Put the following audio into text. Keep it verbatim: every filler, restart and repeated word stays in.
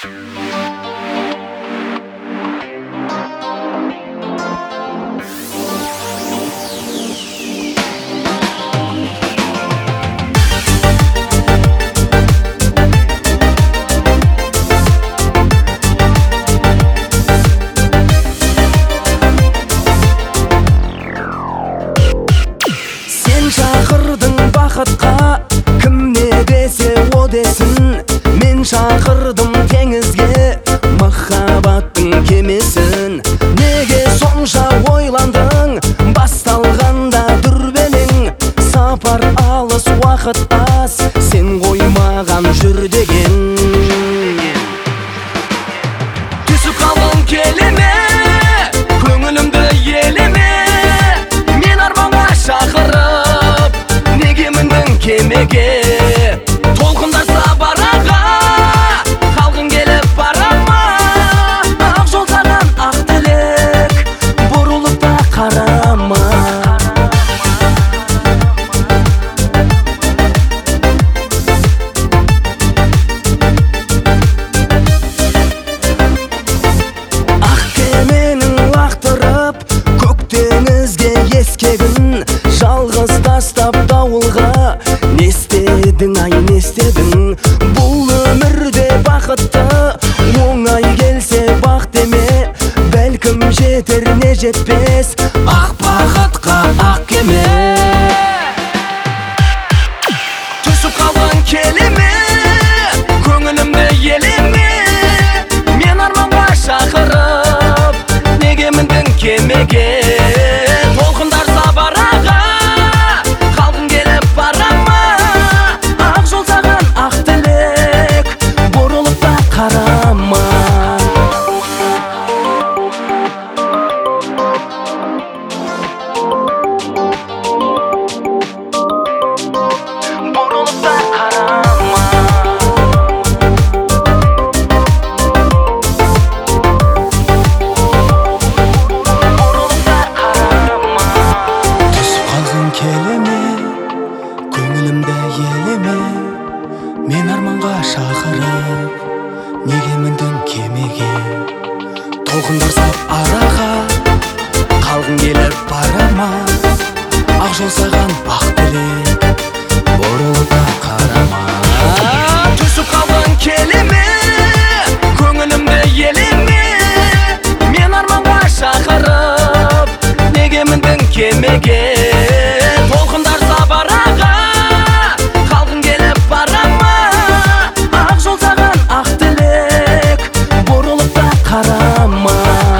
Шақырдың бақытқа, кім не десе о десін. Мен шақырдым теңізге, махаббаттың кемесін. Неге сонша ойландың, басталғанда дүрбелең. Сапар алыс, уақыт аз, сен қоймаған жүр деген. Түсіп қалдың келеме, көңілімді елеме. Мен арманға шақырып, неге міндің кемеге? Толқындар сабараға, қалғың келіп барама. Ақ жол саған ақ тілек, бұрылып та қарама. Ақ кеменің лақтырып, көк теңізге ескегін. Жалғыз тастап дауылға, не істедің ай, не істедің? Бұл өмірде бақытты, оңай келсе бақ деме. Бәлкім жетер не жетпес, ақ бақытқа ақ кеме. Түсіп қалған келеме, көңілімді елеме. Мен арманға шақырып, неге міндің кемеге? Толқындар сабараға, қалғың келіп барама. Ақ жол саған ақ тілек, бұрылып та қарама. Бұрылып та қарама. Бұрылып та қарама. Түсіп қалғың келеме, көңілімді елеме. Мен арманға шақырып, неге міндің кемеге? Толқындар сап араға, қалғың келіп барама. Ақ жол саған ақ тілек, бұрылып та қарама. Түсіп қалғың келеме, көңілімді елеме. Мен арманға шақырып, неге міндің кемеге? Толқындар сабараға, қалғың келіп барама. Ақ жол саған ақ тілек, бұрылып та қарама.